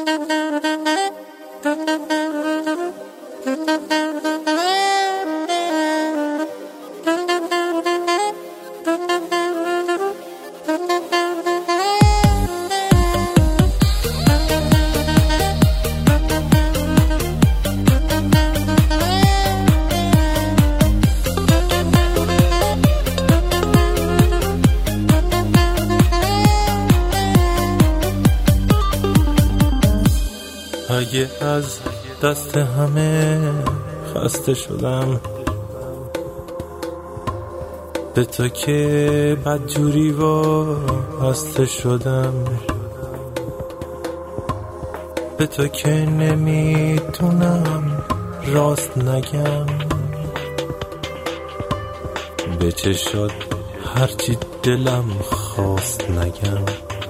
اگه از دست همه خسته شدم، به تو که بدجوری واسطه شدم، به تو که نمیتونم راست نگم، به چشات هرچی دلم خواست نگم.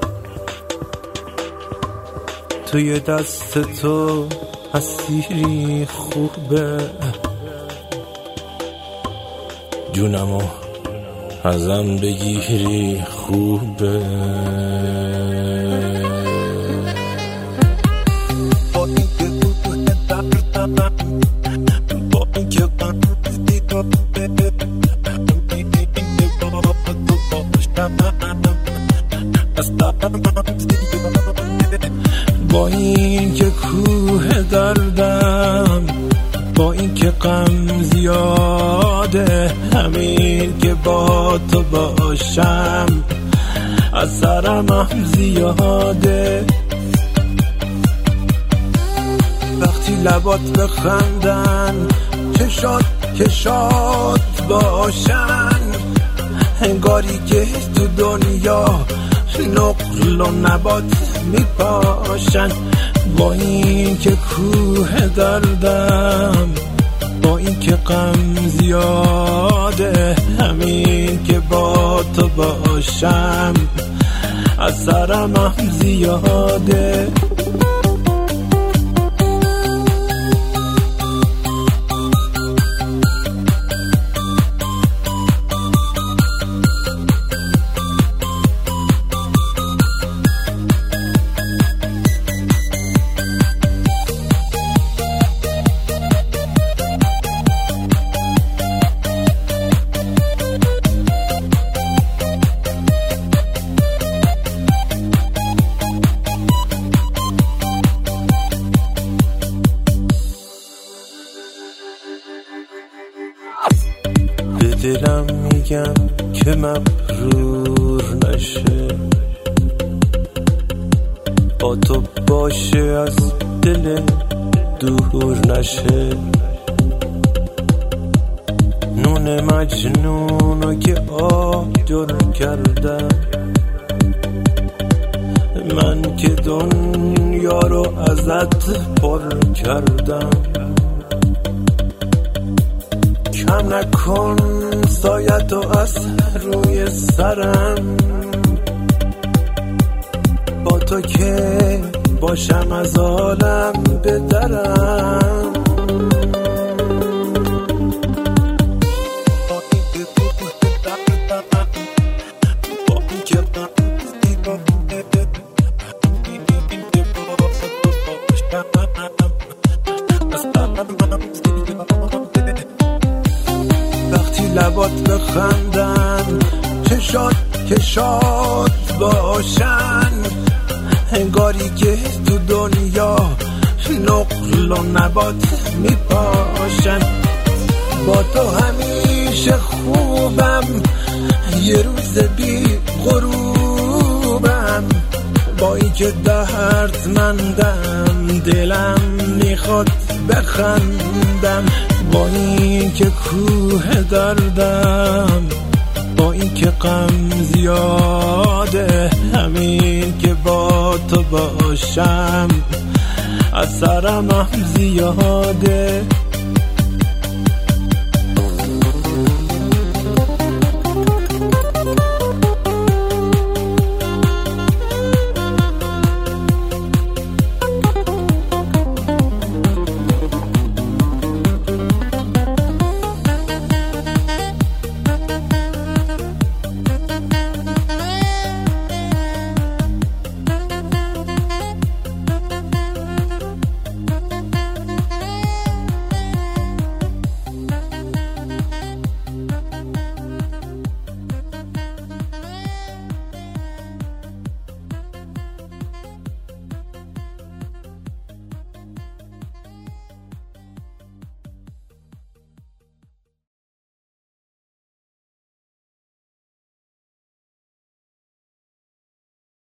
توی دست تو اسیری خوبه، جونمو ازم بگیری خوبه. با اینکه تو دردم، با اینکه قندی تو با این که کوه دردم، با این که غم زیاده، همین که با تو باشم اثرم هم زیاده. وقتی لبات بخندن، چشات باشن، انگاری که تو دنیا نقل و نبات میپاشن. با این که کوه دردم، با این که غم زیاده، همین که با تو باشم اثرم هم زیاده. به دلم میگم که مغرور نشه، با تو باشه از دل دور نشه. نون مجنونو که آجر کردم، من که دنیا رو ازت پر کردم. کم نکن سایتو از روی سرم، با تو که باشم از عالم بدرم. وقتی لبات بخندن، چشات باشن، انگاری که تو دنیا نقل و نبات میپاشن. با تو همیشه خوبم، یه روز بی غروبم، با این که دردمندم دلم میخواد بخندم. با این که کوه دردم، با این که غم زیاده، همین که با تو باشم اثرم هم زیاده.